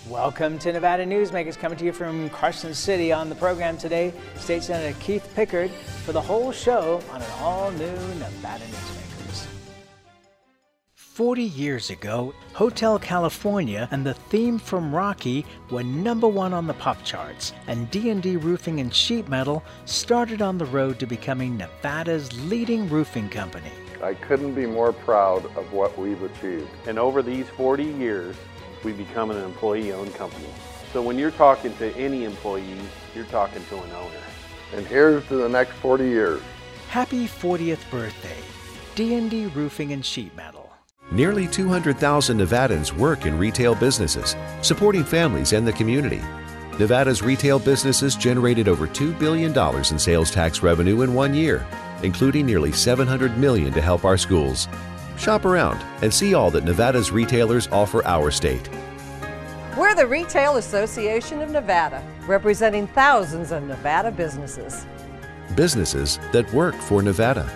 Welcome to Nevada Newsmakers, coming to you from Carson City. On the program today, State Senator Keith Pickard for the whole show on an all-new Nevada Newsmakers. 40 years ago, Hotel California and the theme from Rocky were #1 on the pop charts, and D&D Roofing and Sheet Metal started on the road to becoming Nevada's leading roofing company. I couldn't be more proud of what we've achieved. And over these 40 years, we've become an employee-owned company. So when you're talking to any employee, you're talking to an owner. And here's to the next 40 years. Happy 40th birthday, D&D Roofing and Sheet Metal. Nearly 200,000 Nevadans work in retail businesses, supporting families and the community. Nevada's retail businesses generated over $2 billion in sales tax revenue in 1 year, including nearly $700 million to help our schools. Shop around and see all that Nevada's retailers offer our state. We're the Retail Association of Nevada, representing thousands of Nevada businesses. Businesses that work for Nevada.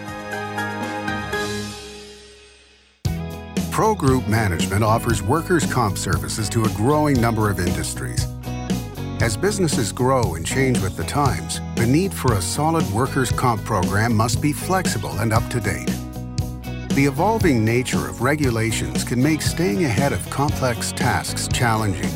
Pro Group Management offers workers' comp services to a growing number of industries. As businesses grow and change with the times, the need for a solid workers' comp program must be flexible and up to date. The evolving nature of regulations can make staying ahead of complex tasks challenging.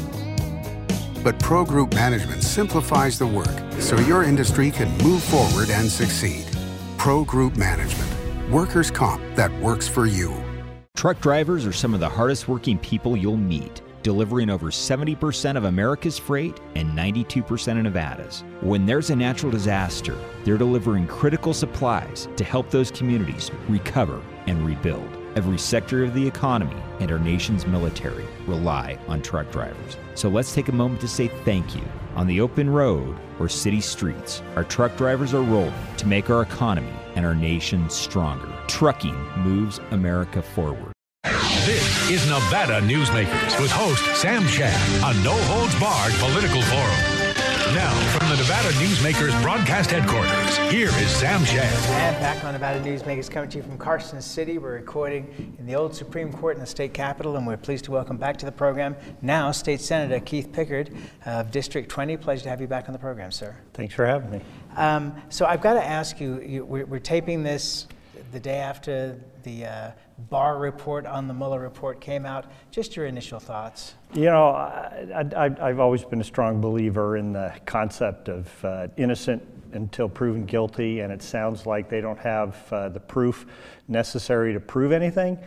But Pro Group Management simplifies the work so your industry can move forward and succeed. Pro Group Management. Workers' comp that works for you. Truck drivers are some of the hardest working people you'll meet, delivering over 70% of America's freight and 92% of Nevada's. When there's a natural disaster, they're delivering critical supplies to help those communities recover and rebuild. Every sector of the economy and our nation's military rely on truck drivers. So let's take a moment to say thank you. On the open road or city streets, our truck drivers are rolling to make our economy and our nation stronger. Trucking moves America forward. This is Nevada Newsmakers with host Sam Shad, a no-holds-barred political forum. Now, from the Nevada Newsmakers broadcast headquarters, here is Sam Shad. And back on Nevada Newsmakers, coming to you from Carson City. We're recording in the old Supreme Court in the state capitol, and we're pleased to welcome back to the program now State Senator Keith Pickard of District 20. Pleasure to have you back on the program, sir. Thanks for having me. So I've got to ask you, we're taping this the day after the Barr report on the Mueller report came out. Just your initial thoughts. You know, I've always been a strong believer in the concept of innocent until proven guilty, and it sounds like they don't have the proof necessary to prove anything.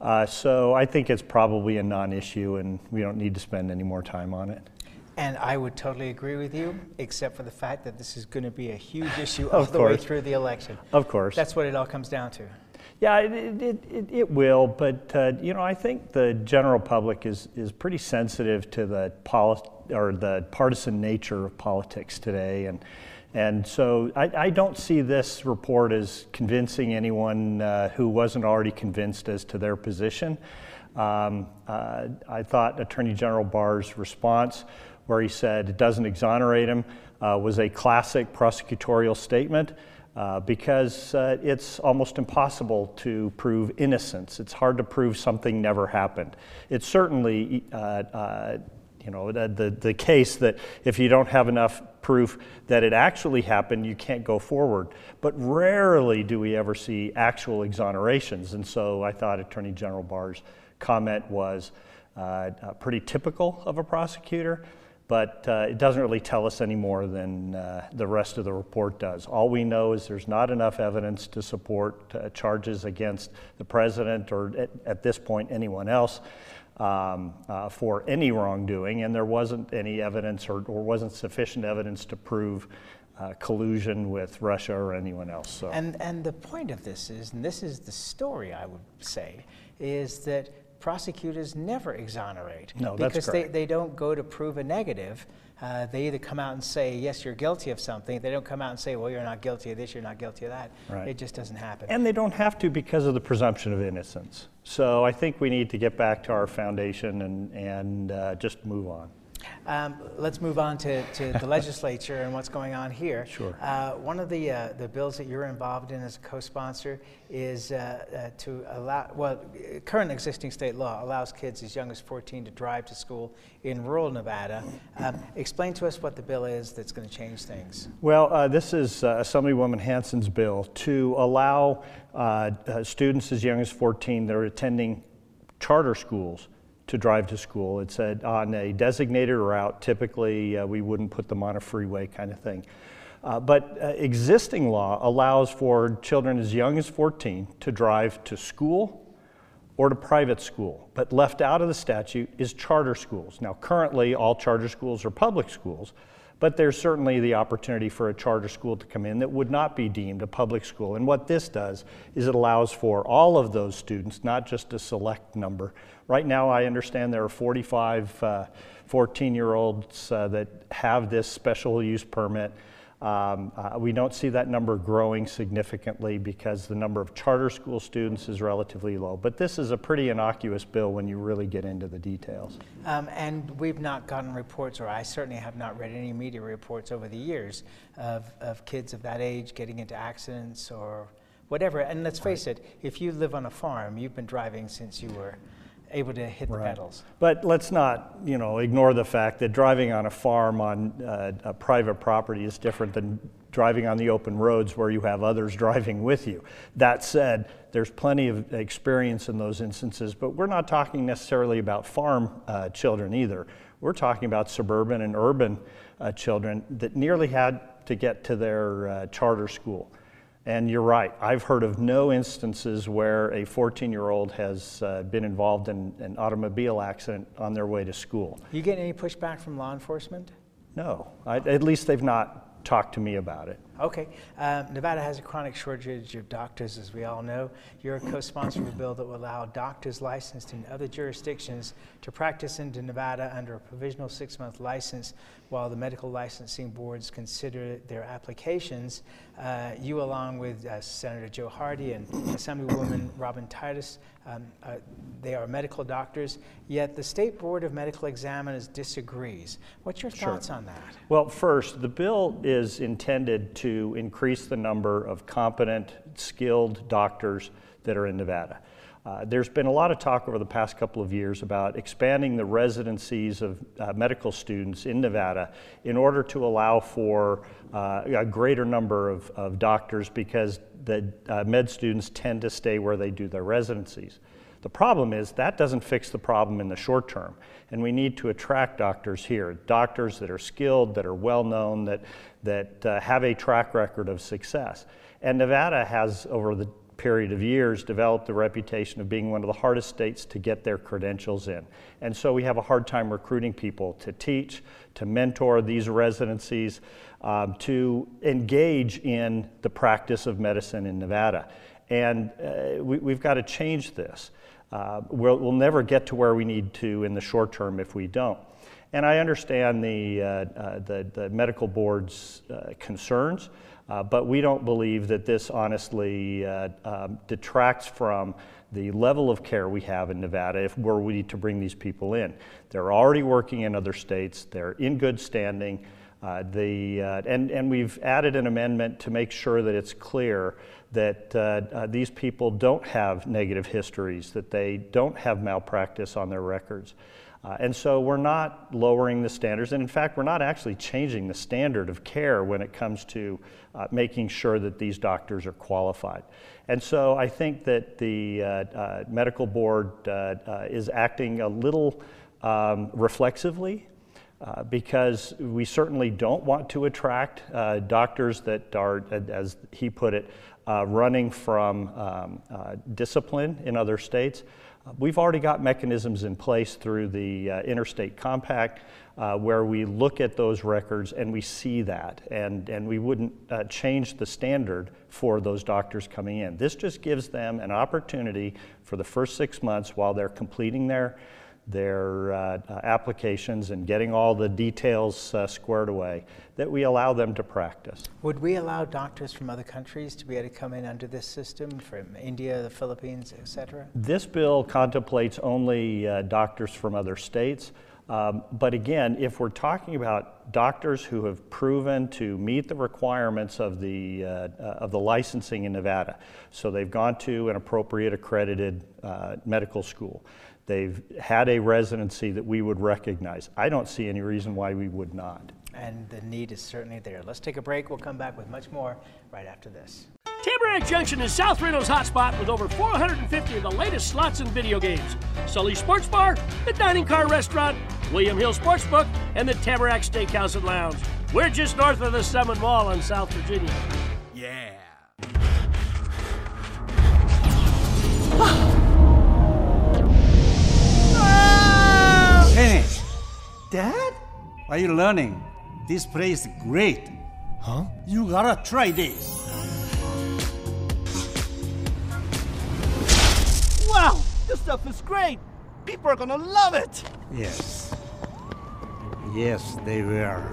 So I think it's probably a non-issue, and we don't need to spend any more time on it. And I would totally agree with you, except for the fact that this is going to be a huge issue all the way through the election. Of course. That's what it all comes down to. Yeah, it will, but you know, I think the general public is pretty sensitive to the partisan nature of politics today, and so I don't see this report as convincing anyone who wasn't already convinced as to their position. I thought Attorney General Barr's response, where he said it doesn't exonerate him, was a classic prosecutorial statement. Because it's almost impossible to prove innocence. It's hard to prove something never happened. It's certainly, you know, the case that if you don't have enough proof that it actually happened, you can't go forward. But rarely do we ever see actual exonerations. And so I thought Attorney General Barr's comment was pretty typical of a prosecutor. But it doesn't really tell us any more than the rest of the report does. All we know is there's not enough evidence to support charges against the president or, at this point, anyone else for any wrongdoing, and there wasn't any evidence or wasn't sufficient evidence to prove collusion with Russia or anyone else. So. And the point of this is, and this is the story, I would say, is that prosecutors never exonerate. No, that's because correct. they don't go to prove a negative. They either come out and say, yes, you're guilty of something. They don't come out and say, well, you're not guilty of this, you're not guilty of that. Right. It just doesn't happen. And they don't have to because of the presumption of innocence. So I think we need to get back to our foundation and just move on. Let's move on to the legislature and what's going on here. Sure. One of the bills that you're involved in as a co-sponsor is to allow, current existing state law allows kids as young as 14 to drive to school in rural Nevada. Explain to us what the bill is that's going to change things. Well, this is Assemblywoman Hansen's bill to allow students as young as 14 that are attending charter schools to drive to school. It's on a designated route. Typically, we wouldn't put them on a freeway kind of thing. But existing law allows for children as young as 14 to drive to school or to private school. But left out of the statute is charter schools. Now, currently, all charter schools are public schools, but there's certainly the opportunity for a charter school to come in that would not be deemed a public school. And what this does is it allows for all of those students, not just a select number. Right now, I understand there are 45 14-year-olds that have this special use permit. We don't see that number growing significantly because the number of charter school students is relatively low. But this is a pretty innocuous bill when you really get into the details. And we've not gotten reports, or I certainly have not read any media reports over the years of kids of that age getting into accidents or whatever. And let's face it, if you live on a farm, you've been driving since you were able to hit the pedals. But let's not, ignore the fact that driving on a farm on a private property is different than driving on the open roads where you have others driving with you. That said, there's plenty of experience in those instances, but we're not talking necessarily about farm children either. We're talking about suburban and urban children that nearly had to get to their charter school. And you're right, I've heard of no instances where a 14-year-old has been involved in an automobile accident on their way to school. You get any pushback from law enforcement? No, at least they've not talked to me about it. Okay. Nevada has a chronic shortage of doctors, as we all know. You're a co-sponsor of a bill that will allow doctors licensed in other jurisdictions to practice in Nevada under a provisional 6-month license while the medical licensing boards consider their applications. You, along with Senator Joe Hardy and Assemblywoman Robin Titus, they are medical doctors, yet the State Board of Medical Examiners disagrees. What's your thoughts on that? Well, first, the bill is intended to increase the number of competent, skilled doctors that are in Nevada. There's been a lot of talk over the past couple of years about expanding the residencies of medical students in Nevada in order to allow for a greater number of doctors because the med students tend to stay where they do their residencies. The problem is that doesn't fix the problem in the short term, and we need to attract doctors here, doctors that are skilled, that are well-known, that have a track record of success. And Nevada has, over the period of years, developed the reputation of being one of the hardest states to get their credentials in. And so we have a hard time recruiting people to teach, to mentor these residencies, to engage in the practice of medicine in Nevada. And we've got to change this. We'll never get to where we need to in the short term if we don't. And I understand the medical board's concerns, but we don't believe that this honestly detracts from the level of care we have in Nevada if we need to bring these people in. They're already working in other states. They're in good standing. And we've added an amendment to make sure that it's clear that these people don't have negative histories, that they don't have malpractice on their records. And so we're not lowering the standards, and in fact, we're not actually changing the standard of care when it comes to making sure that these doctors are qualified. And so I think that the medical board is acting a little reflexively because we certainly don't want to attract doctors that are, as he put it, running from discipline in other states. We've already got mechanisms in place through the Interstate Compact where we look at those records and we see that, and we wouldn't change the standard for those doctors coming in. This just gives them an opportunity for the first 6 months while they're completing their applications and getting all the details squared away, that we allow them to practice. Would we allow doctors from other countries to be able to come in under this system, from India, the Philippines, etc.? This bill contemplates only doctors from other states. But again, if we're talking about doctors who have proven to meet the requirements of the licensing in Nevada, so they've gone to an appropriate accredited medical school, they've had a residency that we would recognize, I don't see any reason why we would not. And the need is certainly there. Let's take a break. We'll come back with much more right after this. Tamarack Junction is South Reno's hotspot with over 450 of the latest slots and video games. Sully Sports Bar, the Dining Car Restaurant, William Hill Sportsbook, and the Tamarack Steakhouse and Lounge. We're just north of the Summit Mall in South Virginia. Yeah. Hey, Dad? What are you learning? This place is great. Huh? You gotta try this. Wow, this stuff is great. People are gonna love it. Yes. Yes, they will.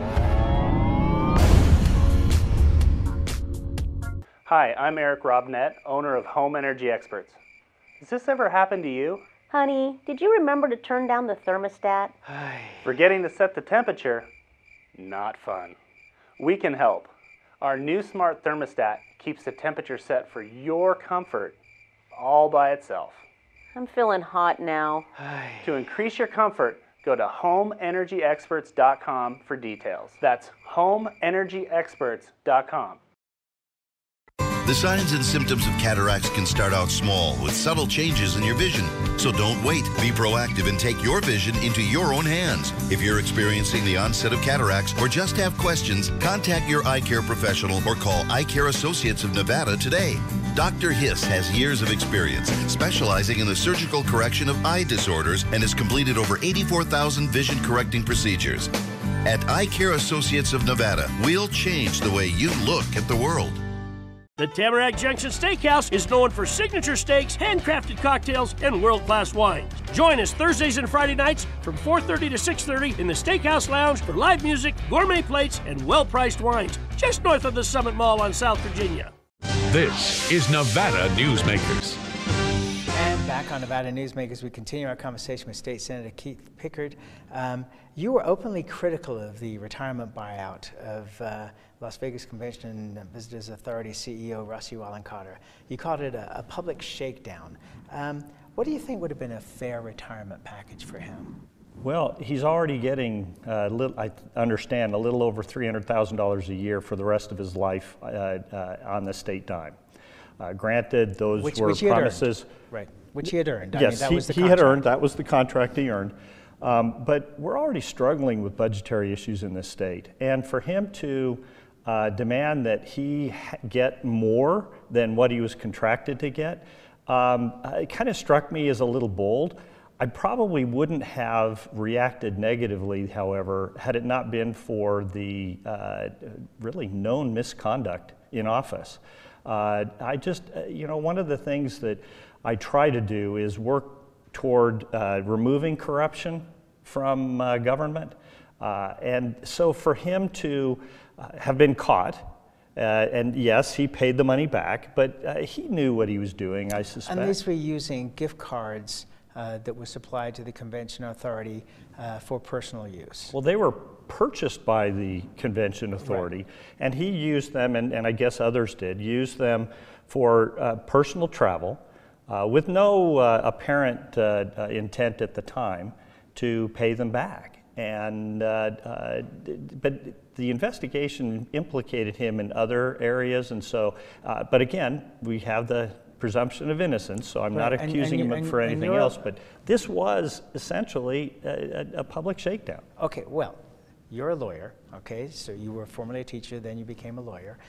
Hi, I'm Eric Robnett, owner of Home Energy Experts. Has this ever happened to you? Honey, did you remember to turn down the thermostat? Forgetting to set the temperature? Not fun. We can help. Our new smart thermostat keeps the temperature set for your comfort all by itself. I'm feeling hot now. To increase your comfort, go to homeenergyexperts.com for details. That's homeenergyexperts.com. The signs and symptoms of cataracts can start out small with subtle changes in your vision. So don't wait. Be proactive and take your vision into your own hands. If you're experiencing the onset of cataracts or just have questions, contact your eye care professional or call Eye Care Associates of Nevada today. Dr. Hiss has years of experience specializing in the surgical correction of eye disorders and has completed over 84,000 vision correcting procedures. At Eye Care Associates of Nevada, we'll change the way you look at the world. The Tamarack Junction Steakhouse is known for signature steaks, handcrafted cocktails, and world-class wines. Join us Thursdays and Friday nights from 4:30 to 6:30 in the Steakhouse Lounge for live music, gourmet plates, and well-priced wines, just north of the Summit Mall on South Virginia. This is Nevada Newsmakers. And back on Nevada Newsmakers, we continue our conversation with State Senator Keith Pickard. You were openly critical of the retirement buyout of Las Vegas Convention and Visitors Authority CEO Rusty Wallen-Carter. You called it a public shakedown. What do you think would have been a fair retirement package for him? Well, he's already getting, I understand, a little over $300,000 a year for the rest of his life on the state dime. Granted, those were promises. Right, which he had earned. Yes, I mean, he had earned. That was the contract he earned. But we're already struggling with budgetary issues in this state. And for him to demand that he get more than what he was contracted to get, it kind of struck me as a little bold. I probably wouldn't have reacted negatively, however, had it not been for the really known misconduct in office. I just, one of the things that I try to do is work toward removing corruption from government. And so for him to have been caught, and yes, he paid the money back, but he knew what he was doing, I suspect. And these were using gift cards that were supplied to the Convention Authority for personal use. Well, they were purchased by the Convention Authority, right. And he used them, and I guess others did, use them for personal travel with no apparent intent at the time to pay them back. And but the investigation implicated him in other areas, and so, but again, we have the presumption of innocence, so I'm not accusing him for anything else, but this was essentially a public shakedown. Okay, well, you're a lawyer, okay, so you were formerly a teacher, then you became a lawyer.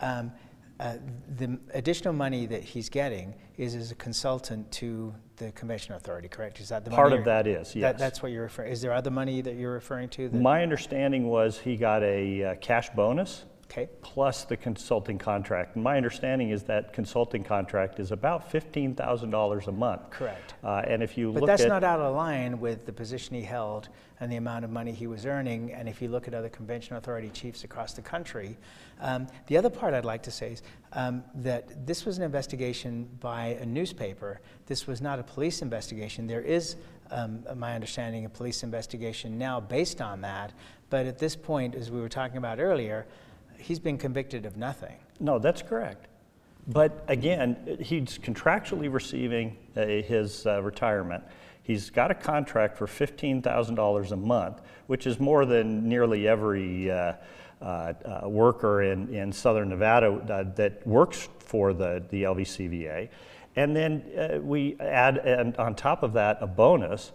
The additional money that he's getting is as a consultant to the Convention Authority, correct? Is that the part of that is, yes. That's what you're referring. Is there other money that you're referring to? My understanding was he got a cash bonus, okay, plus the consulting contract. And my understanding is that consulting contract is about $15,000 a month. Correct. And if you look at... But that's not out of line with the position he held and the amount of money he was earning. And if you look at other Convention Authority chiefs across the country, the other part I'd like to say is that this was an investigation by a newspaper. This was not a police investigation. There is my understanding, a police investigation now based on that. But at this point, as we were talking about earlier, he's been convicted of nothing. No, that's correct. But again, he's contractually receiving his retirement. He's got a contract for $15,000 a month, which is more than nearly every worker in Southern Nevada that works for the LVCVA. And then we add, on top of that, a bonus.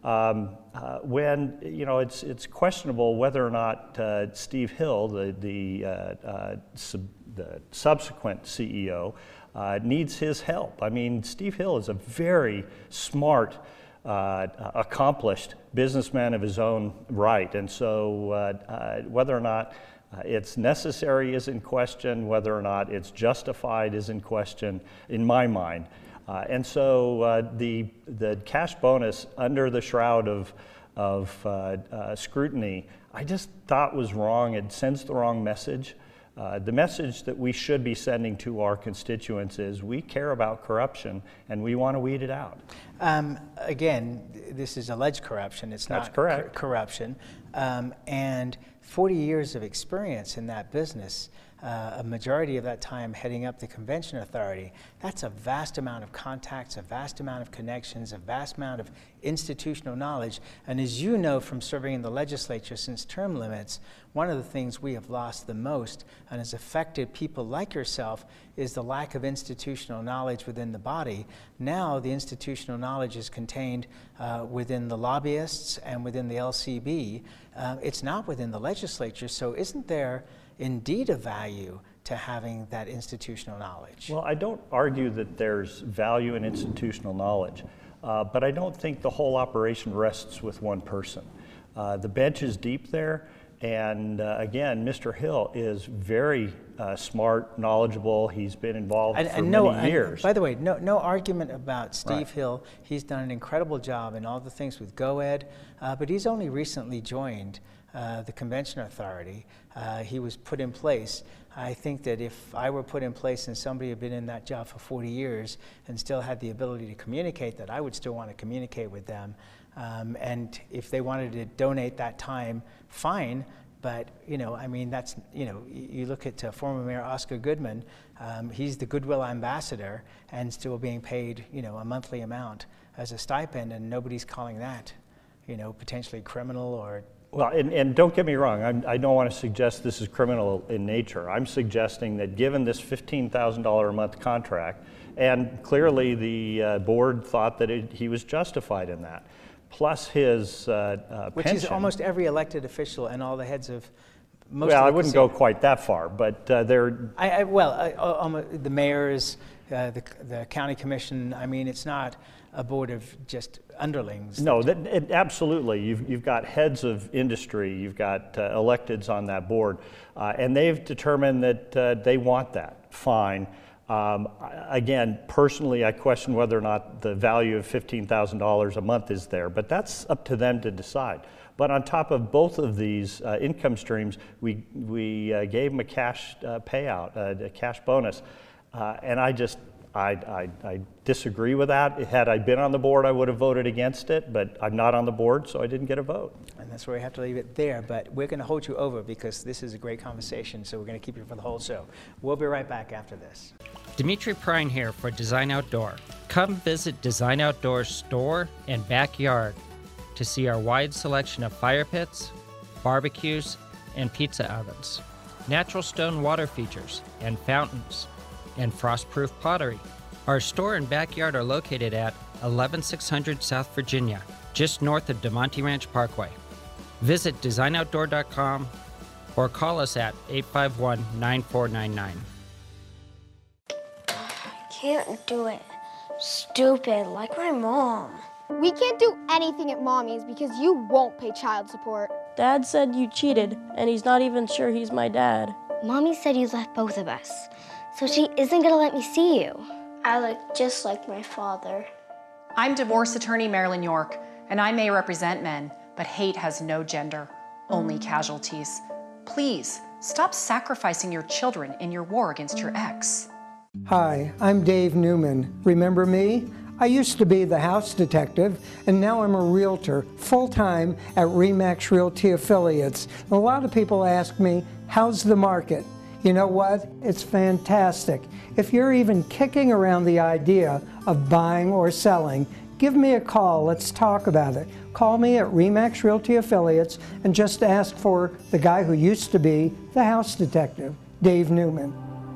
When it's questionable whether or not Steve Hill, the subsequent CEO, needs his help. I mean, Steve Hill is a very smart, accomplished businessman of his own right, and so whether or not it's necessary is in question, whether or not it's justified is in question, in my mind. And so the cash bonus under the shroud of scrutiny, I just thought was wrong. It sends the wrong message. The message that we should be sending to our constituents is we care about corruption and we want to weed it out. Again, this is alleged corruption. It's not corruption. And 40 years of experience in that business, a majority of that time heading up the Convention Authority, that's a vast amount of contacts, a vast amount of connections, a vast amount of institutional knowledge. And as you know from serving in the legislature since term limits, one of the things we have lost the most and has affected people like yourself is the lack of institutional knowledge within the body. Now the institutional knowledge is contained within the lobbyists and within the LCB. It's not within the legislature, so isn't there indeed a value to having that institutional knowledge? Well, I don't argue that there's value in institutional knowledge, but I don't think the whole operation rests with one person. The bench is deep there, and again, Mr. Hill is very smart, knowledgeable. He's been involved for many years. By the way, no argument about Steve Hill. He's done an incredible job in all the things with GoEd, but he's only recently joined the Convention Authority. He was put in place. I think that if I were put in place and somebody had been in that job for 40 years and still had the ability to communicate, that I would still want to communicate with them. And if they wanted to donate that time, fine. But, I mean, that's, you look at former Mayor Oscar Goodman, he's the Goodwill Ambassador and still being paid, a monthly amount as a stipend, and nobody's calling that, potentially criminal or... Well, and don't get me wrong, I don't want to suggest this is criminal in nature. I'm suggesting that given this $15,000 a month contract, and clearly the board thought that he was justified in that, plus his pension. Which is almost every elected official and all the heads of most Well, of I wouldn't go quite that far, but they're... the mayors, the county commission, I mean, it's not a board of just underlings. No, absolutely. You've got heads of industry, you've got electeds on that board, and they've determined that they want that. Fine. Again, personally, I question whether or not the value of $15,000 a month is there, but that's up to them to decide. But on top of both of these income streams, we gave them a cash payout, a cash bonus, and I disagree with that. Had I been on the board, I would have voted against it, but I'm not on the board, so I didn't get a vote. And that's where we have to leave it there, but we're going to hold you over because this is a great conversation, so we're going to keep you for the whole show. We'll be right back after this. Dimitri Prine here for Design Outdoor. Come visit Design Outdoor's store and backyard to see our wide selection of fire pits, barbecues, and pizza ovens, natural stone water features and fountains, and frost-proof pottery. Our store and backyard are located at 11600 South Virginia, just north of DeMonte Ranch Parkway. Visit designoutdoor.com or call us at 851-9499. Can't do it. Stupid, like my mom. We can't do anything at Mommy's because you won't pay child support. Dad said you cheated, and he's not even sure he's my dad. Mommy said you left both of us, so she isn't gonna let me see you. I look just like my father. I'm divorce attorney Marilyn York, and I may represent men, but hate has no gender, only casualties. Please, stop sacrificing your children in your war against your ex. Hi, I'm Dave Newman. Remember me? I used to be the house detective, and now I'm a realtor full-time at RE/MAX Realty Affiliates. A lot of people ask me, how's the market? You know what? It's fantastic. If you're even kicking around the idea of buying or selling, give me a call. Let's talk about it. Call me at RE/MAX Realty Affiliates and just ask for the guy who used to be the house detective, Dave Newman.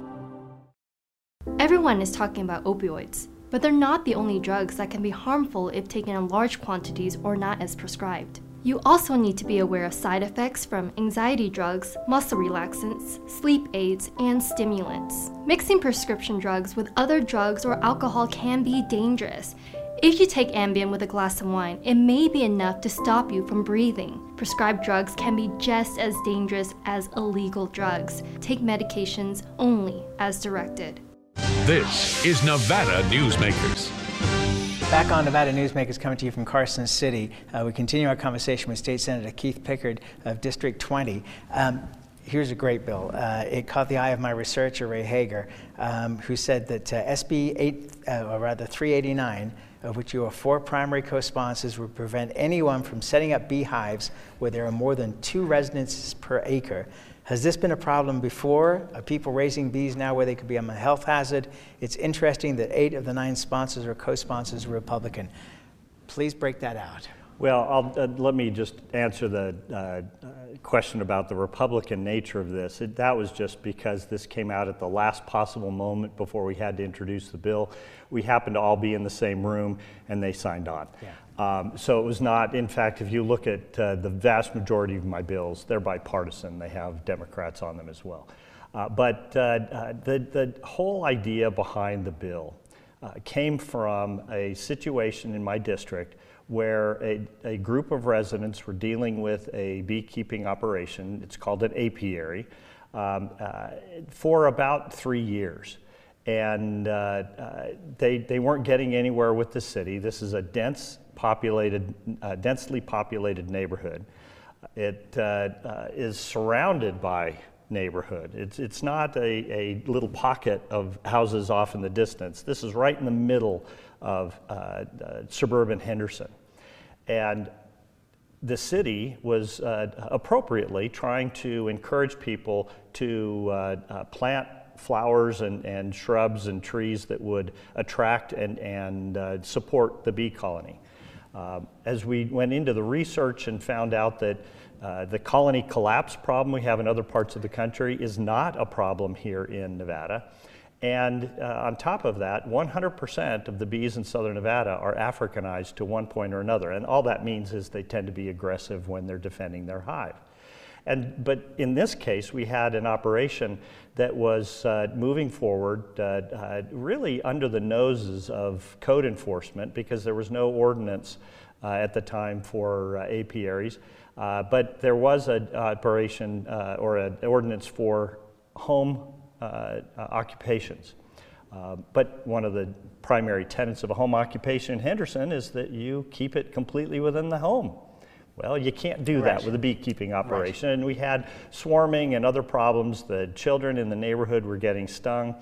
Everyone is talking about opioids, but they're not the only drugs that can be harmful if taken in large quantities or not as prescribed. You also need to be aware of side effects from anxiety drugs, muscle relaxants, sleep aids, and stimulants. Mixing prescription drugs with other drugs or alcohol can be dangerous. If you take Ambien with a glass of wine, it may be enough to stop you from breathing. Prescribed drugs can be just as dangerous as illegal drugs. Take medications only as directed. This is Nevada Newsmakers. Back on Nevada Newsmakers, coming to you from Carson City. We continue our conversation with State Senator Keith Pickard of District 20. Here's a great bill. It caught the eye of my researcher, Ray Hager, who said that SB 389, of which you are 4 primary co-sponsors, would prevent anyone from setting up beehives where there are more than 2 residents per acre. Has this been a problem before? Are people raising bees now where they could be a health hazard? It's interesting that 8 of the 9 sponsors or co-sponsors are Republican. Please break that out. Well, let me just answer the question about the Republican nature of this. That was just because this came out at the last possible moment before we had to introduce the bill. We happened to all be in the same room, and they signed on. Yeah. So it was not, in fact, if you look at the vast majority of my bills, they're bipartisan. They have Democrats on them as well. But the whole idea behind the bill came from a situation in my district where a group of residents were dealing with a beekeeping operation. It's called an apiary, for about 3 years. And they weren't getting anywhere with the city. This is a densely populated neighborhood. It is surrounded by neighborhood. It's not a little pocket of houses off in the distance. This is right in the middle of suburban Henderson. And the city was appropriately trying to encourage people to plant flowers and shrubs and trees that would attract and support the bee colony. As we went into the research and found out that the colony collapse problem we have in other parts of the country is not a problem here in Nevada. And on top of that, 100% of the bees in southern Nevada are Africanized to one point or another. And all that means is they tend to be aggressive when they're defending their hive. But in this case, we had an operation that was moving forward really under the noses of code enforcement because there was no ordinance at the time for apiaries. But there was an operation or an ordinance for home occupations. But one of the primary tenets of a home occupation in Henderson is that you keep it completely within the home. Well, you can't do that with a beekeeping operation. Right. And we had swarming and other problems. The children in the neighborhood were getting stung.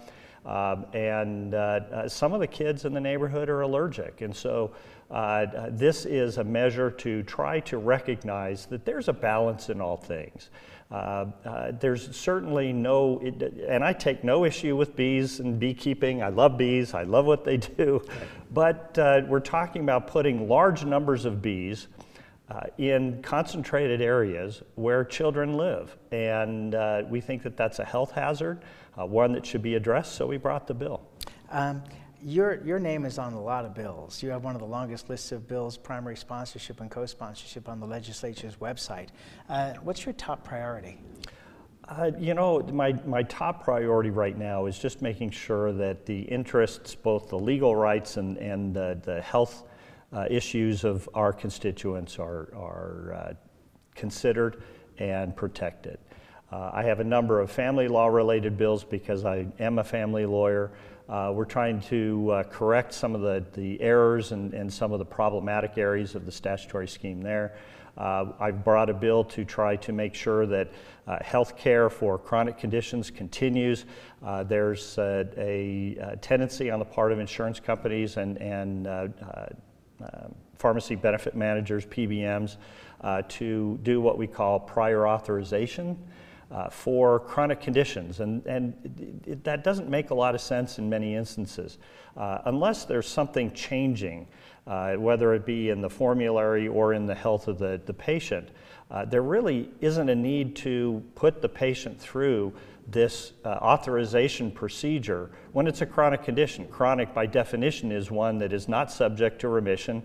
And some of the kids in the neighborhood are allergic. And so this is a measure to try to recognize that there's a balance in all things. There's certainly no, and I take no issue with bees and beekeeping. I love bees. I love what they do. But we're talking about putting large numbers of bees in concentrated areas where children live. And we think that that's a health hazard, one that should be addressed, so we brought the bill. Your name is on a lot of bills. You have one of the longest lists of bills, primary sponsorship and co-sponsorship on the legislature's website. What's your top priority? You know, my top priority right now is just making sure that the interests, both the legal rights and the health issues of our constituents are considered and protected. I have a number of family law related bills because I am a family lawyer. We're trying to correct some of the errors and some of the problematic areas of the statutory scheme there. I've brought a bill to try to make sure that health care for chronic conditions continues. There's a tendency on the part of insurance companies and pharmacy benefit managers, PBMs, to do what we call prior authorization for chronic conditions, and that doesn't make a lot of sense in many instances. Unless there's something changing, whether it be in the formulary or in the health of the patient, there really isn't a need to put the patient through this authorization procedure when it's a chronic condition. Chronic, by definition, is one that is not subject to remission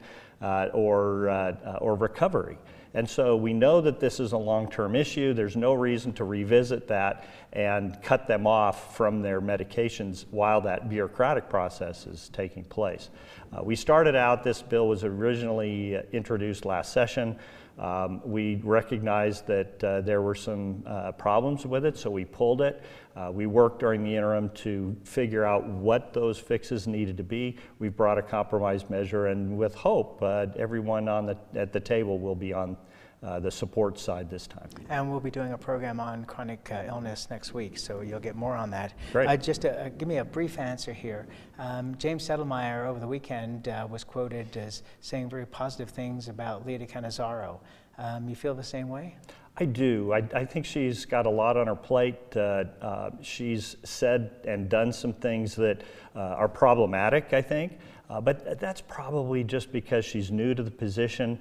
or recovery. And so we know that this is a long-term issue. There's no reason to revisit that and cut them off from their medications while that bureaucratic process is taking place. We started out, this bill was originally introduced last session. We recognized that there were some problems with it, so we pulled it. We worked during the interim to figure out what those fixes needed to be. We've brought a compromise measure, and with hope, everyone at the table will be on the support side this time. And we'll be doing a program on chronic illness next week, so you'll get more on that. Great. Just give me a brief answer here. James Settlemyre over the weekend was quoted as saying very positive things about Leah Cannizzaro. You feel the same way? I do. I think she's got a lot on her plate. She's said and done some things that are problematic, I think, but that's probably just because she's new to the position.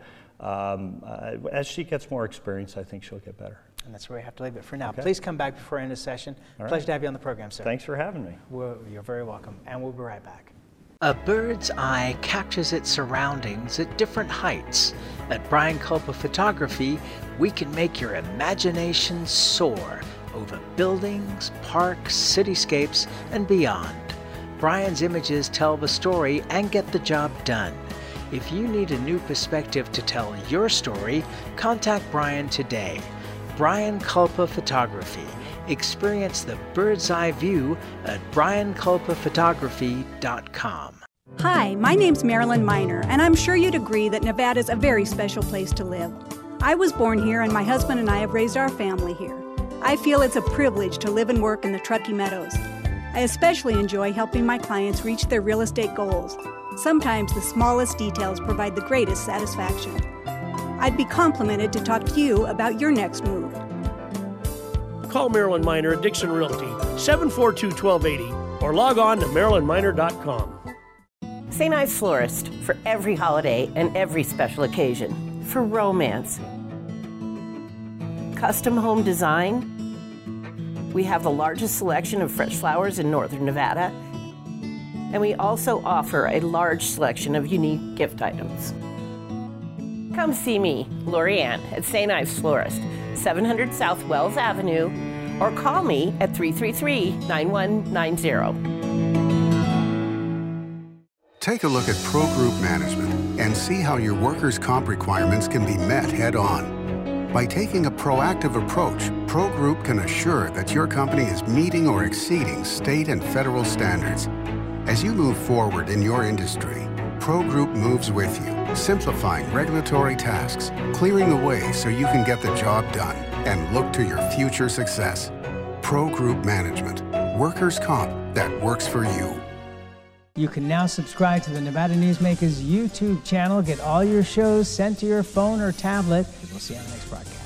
As she gets more experience, I think she'll get better. And that's where we have to leave it for now. Okay. Please come back before end of session. All right. Pleasure to have you on the program, sir. Thanks for having me. Well, you're very welcome, and we'll be right back. A bird's eye captures its surroundings at different heights. At Brian Culpa Photography, we can make your imagination soar over buildings, parks, cityscapes, and beyond. Brian's images tell the story and get the job done. If you need a new perspective to tell your story, contact Brian today. Brian Culpa Photography. Experience the bird's eye view at brianculpaphotography.com. Hi, my name's Marilyn Miner, and I'm sure you'd agree that Nevada's a very special place to live. I was born here, and my husband and I have raised our family here. I feel it's a privilege to live and work in the Truckee Meadows. I especially enjoy helping my clients reach their real estate goals. Sometimes the smallest details provide the greatest satisfaction. I'd be complimented to talk to you about your next move. Call Marilyn Miner at Dixon Realty, 742-1280, or log on to marilynminer.com. St. Ives Florist, for every holiday and every special occasion. For romance. Custom home design. We have the largest selection of fresh flowers in northern Nevada. And we also offer a large selection of unique gift items. Come see me, Lori Ann, at St. Ives Florist, 700 South Wells Avenue, or call me at 333-9190. Take a look at Pro Group Management and see how your workers' comp requirements can be met head-on. By taking a proactive approach, Pro Group can assure that your company is meeting or exceeding state and federal standards. As you move forward in your industry, Pro Group moves with you, simplifying regulatory tasks, clearing the way so you can get the job done and look to your future success. Pro Group Management, workers' comp that works for you. You can now subscribe to the Nevada Newsmakers YouTube channel. Get all your shows sent to your phone or tablet. We'll see you on the next broadcast.